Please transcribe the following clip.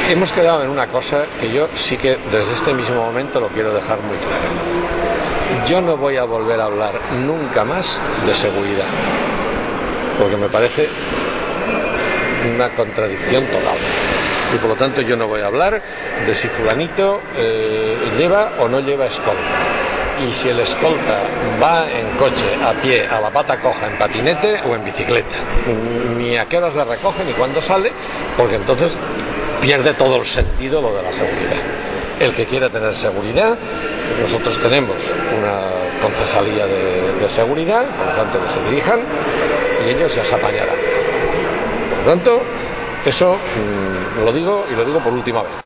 hemos quedado en una cosa que yo sí que desde este mismo momento lo quiero dejar muy claro. Yo no voy a volver a hablar nunca más de seguridad, porque me parece una contradicción total. Y por lo tanto yo no voy a hablar de si fulanito lleva o no lleva escolta, y si el escolta va en coche, a pie, a la pata coja, en patinete o en bicicleta, ni a qué horas le recoge ni cuándo sale, porque entonces pierde todo el sentido lo de la seguridad. El que quiera tener seguridad, nosotros tenemos una concejalía de seguridad, por lo tanto que se dirijan y ellos ya se apañarán. Por lo tanto, eso lo digo, y lo digo por última vez.